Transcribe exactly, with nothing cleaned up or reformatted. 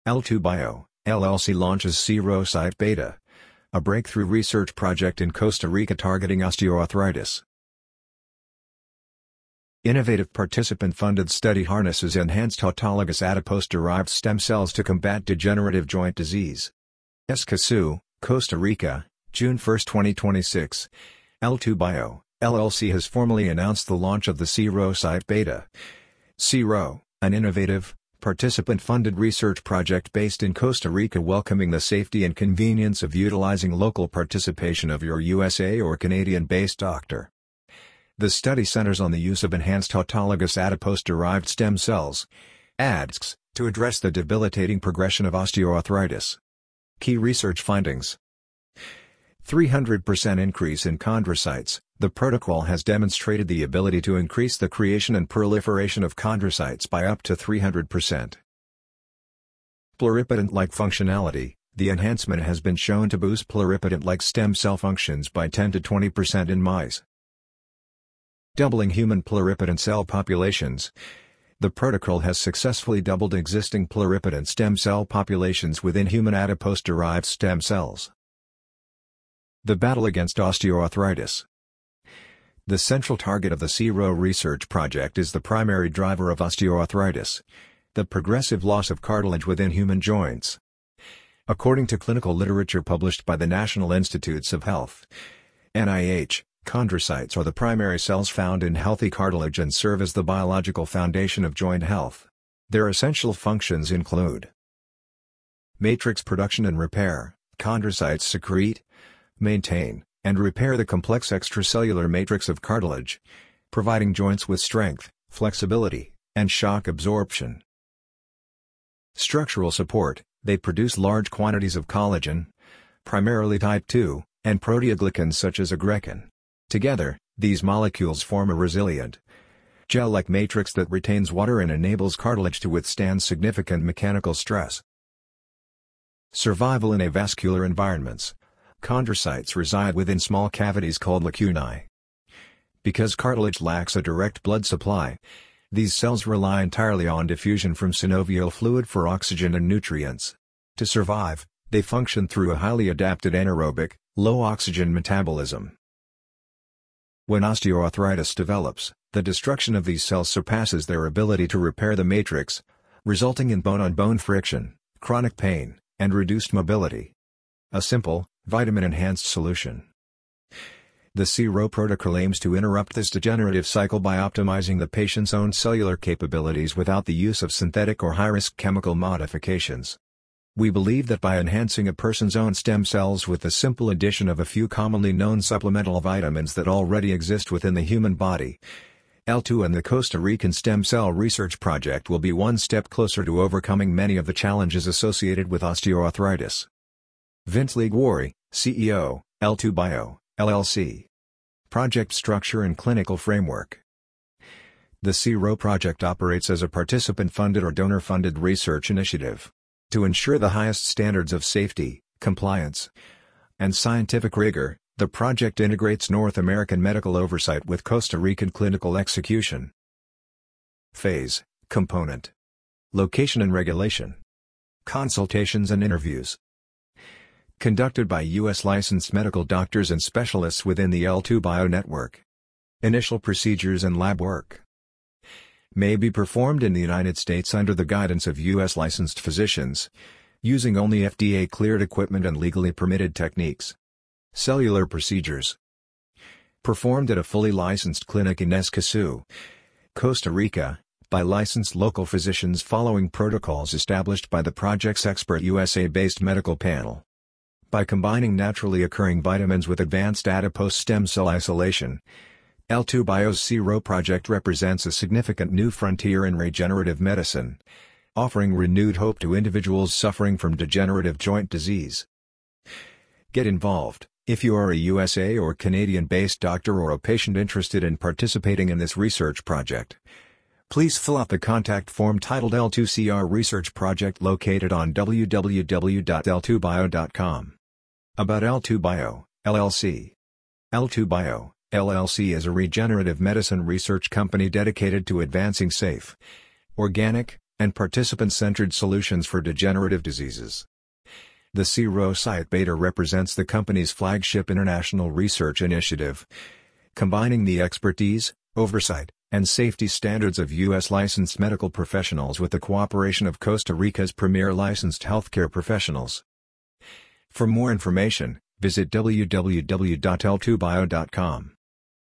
L two Bio, L L C launches SeroCyte Beta, a breakthrough research project in Costa Rica targeting osteoarthritis. Innovative participant-funded study harnesses enhanced autologous adipose-derived stem cells to combat degenerative joint disease. Escazú, Costa Rica, June first twenty twenty-six. L two Bio, L L C has formally announced the launch of the SeroCyte Beta. Sero, an innovative, participant-funded research project based in Costa Rica welcoming the safety and convenience of utilizing local participation of your U S A or Canadian-based doctor. The study centers on the use of enhanced autologous adipose-derived stem cells, A D Cs, to address the debilitating progression of osteoarthritis. Key research findings: three hundred percent increase in chondrocytes. The protocol has demonstrated the ability to increase the creation and proliferation of chondrocytes by up to three hundred percent. Pluripotent-like functionality. The enhancement has been shown to boost pluripotent-like stem cell functions by ten to twenty percent in mice. Doubling human pluripotent cell populations. The protocol has successfully doubled existing pluripotent stem cell populations within human adipose-derived stem cells. The battle against osteoarthritis. The central target of the Sero research project is the primary driver of osteoarthritis, the progressive loss of cartilage within human joints. According to clinical literature published by the National Institutes of Health, N I H, chondrocytes are the primary cells found in healthy cartilage and serve as the biological foundation of joint health. Their essential functions include matrix production and repair. Chondrocytes secrete, maintain, and repair the complex extracellular matrix of cartilage, providing joints with strength, flexibility, and shock absorption. Structural support. They produce large quantities of collagen, primarily type two, and proteoglycans such as agrecan. Together, these molecules form a resilient, gel-like matrix that retains water and enables cartilage to withstand significant mechanical stress. Survival in avascular environments. Chondrocytes reside within small cavities called lacunae. Because cartilage lacks a direct blood supply, these cells rely entirely on diffusion from synovial fluid for oxygen and nutrients. To survive, they function through a highly adapted anaerobic, low-oxygen metabolism. When osteoarthritis develops, the destruction of these cells surpasses their ability to repair the matrix, resulting in bone-on-bone friction, chronic pain, and reduced mobility. A simple, vitamin-enhanced solution. The Sero protocol aims to interrupt this degenerative cycle by optimizing the patient's own cellular capabilities without the use of synthetic or high-risk chemical modifications. We believe that by enhancing a person's own stem cells with the simple addition of a few commonly known supplemental vitamins that already exist within the human body, L two and the Costa Rican Stem Cell Research Project will be one step closer to overcoming many of the challenges associated with osteoarthritis. Vince Liguori, C E O, L two Bio, L L C. Project Structure and Clinical Framework. The Sero project operates as a participant-funded or donor-funded research initiative. To ensure the highest standards of safety, compliance, and scientific rigor, the project integrates North American medical oversight with Costa Rican clinical execution. Phase, component. Location and regulation. Consultations and interviews. Conducted by U S licensed medical doctors and specialists within the L two Bio network. Initial procedures and lab work may be performed in the United States under the guidance of U S licensed physicians, using only F D A-cleared equipment and legally permitted techniques. Cellular procedures performed at a fully licensed clinic in Escazú, Costa Rica, by licensed local physicians following protocols established by the project's expert U S A-based medical panel. By combining naturally occurring vitamins with advanced adipose stem cell isolation, L two Bio's Sero project represents a significant new frontier in regenerative medicine, offering renewed hope to individuals suffering from degenerative joint disease. Get involved. If you are a U S A or Canadian-based doctor or a patient interested in participating in this research project, please fill out the contact form titled L two C R Research Project located on w w w dot l two bio dot com. About L two Bio, L L C. L two Bio, L L C is a regenerative medicine research company dedicated to advancing safe, organic, and participant-centered solutions for degenerative diseases. The SeroCyte Beta represents the company's flagship international research initiative, combining the expertise, oversight, and safety standards of U S licensed medical professionals with the cooperation of Costa Rica's premier licensed healthcare professionals. For more information, visit w w w dot l two bio dot com.